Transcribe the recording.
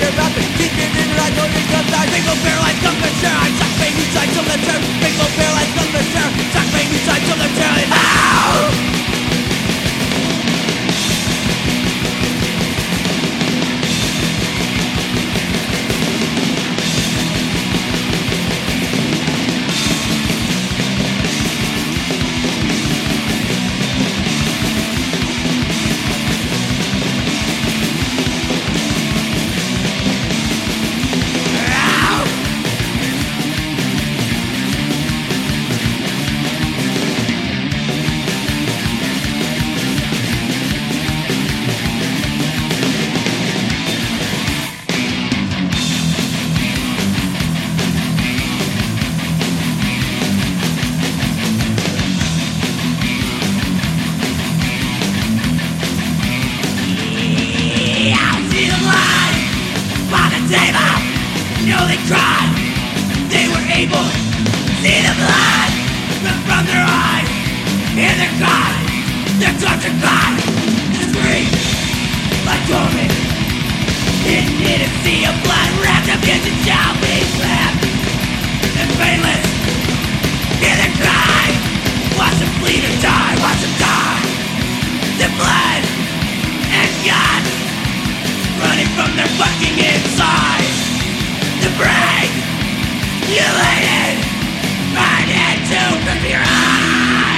their mouth and keep it in right on your gut side. Bingo paralyzed, come the share. I'm shocked, baby, side to the turn. Bingo paralyzed, come the share. Shocked, baby, side to the turn. Ow! know they cried. They were able to see the blood run from their eyes. And their God, their tortured God, scream like torment. In a sea of blood wrapped up in the shall be left and painless. Hear their cry. Watch them bleed or die. Watch them die. The blood and God running from their fucking inside. The brain, you laid it, burn it to your eyes.